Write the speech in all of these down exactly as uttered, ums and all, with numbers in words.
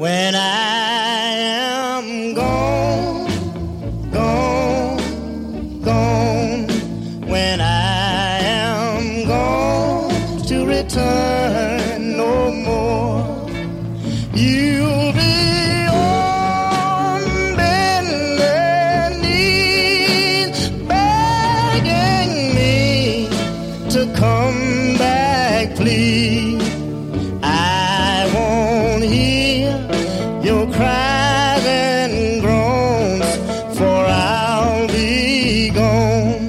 When I am gone, gone, gone, when I am gone to return no more, you'll be on bended knees begging me to come back, please. I won't hear your cries and groans, for I'll be gone,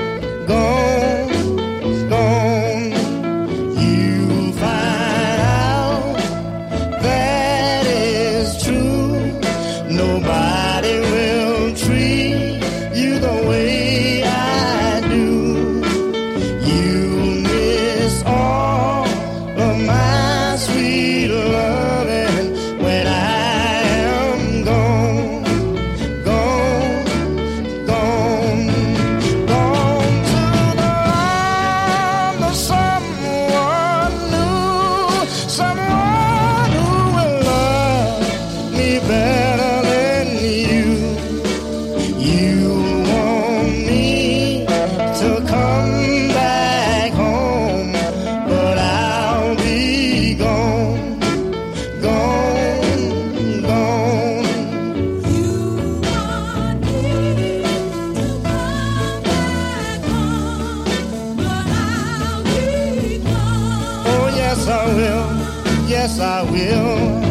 gone, gone. You'll find out that is true. Nobody will treat you the way I do. You'll miss all of my sweet loving when I am gone, gone, gone, gone to the land of someone new, someone who will love me better than you. You want me to come back home, but I'll be gone, gone, gone. You want me to come back home, but I'll be gone. Oh, yes, I will. Yes, I will.